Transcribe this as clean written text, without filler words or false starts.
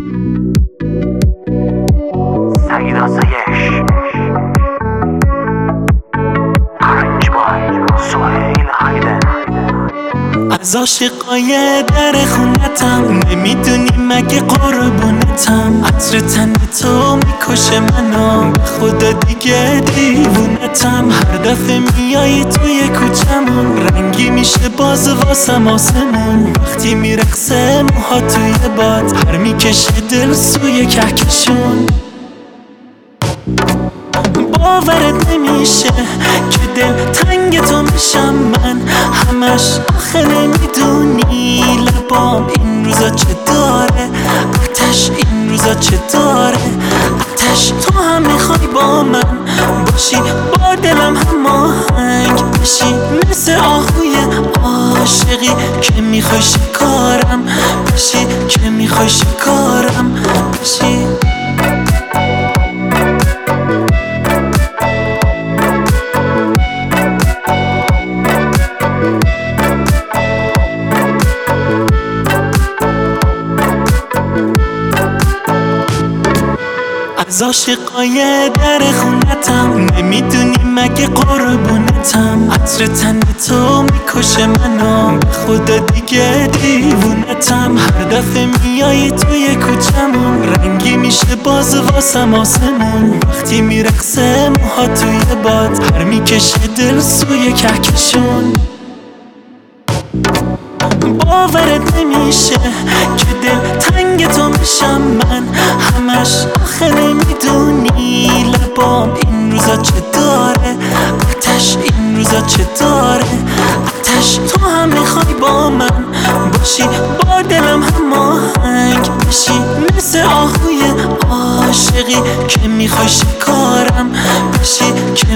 سعید آسایش پرنج بای سهیل هایدن. از عاشقای در خونتم نمیدونی مگه قربونتم. عطر تن تو میکشه منو، به خدا دیگه دیوونتم. هر دفعه میایی توی کوچمون رنگی میشه باز واسم آسمون. وقتی میرقصه موها توی باد پر میکشه دل سوی کهکشون. باورت نمیشه که دل تنگ تو میشم من همش. آخه نمیدونی لبام این روزا چه داره آتش، این روزا چه داره آتش. تو هم میخوای با من باشی، با دلم هماهنگ بشی، مثل آهوی عاشقی که میخوای شکارم بشی، که میخوای شکارم بشی. از عاشقای در خونتم نمیدونی مگه قربونتم. عطر تن تو میکشه منو، به خدا دیگه دیوونتم. هر دفعه میایی توی کوچمون رنگی میشه باز واسم آسمون. وقتی میرقصه موها توی باد پر میکشه دل سوی کهکشون. باورت نمیشه که دل تنگ تو میشم من همش. آخه نمیدونی لبام این روزا چه داره آتش، این روزا چه داره آتش. تو هم میخوای با من باشی، با دلم هماهنگ بشی، مثل آهوی عاشقی که میخوای شکارم بشی، که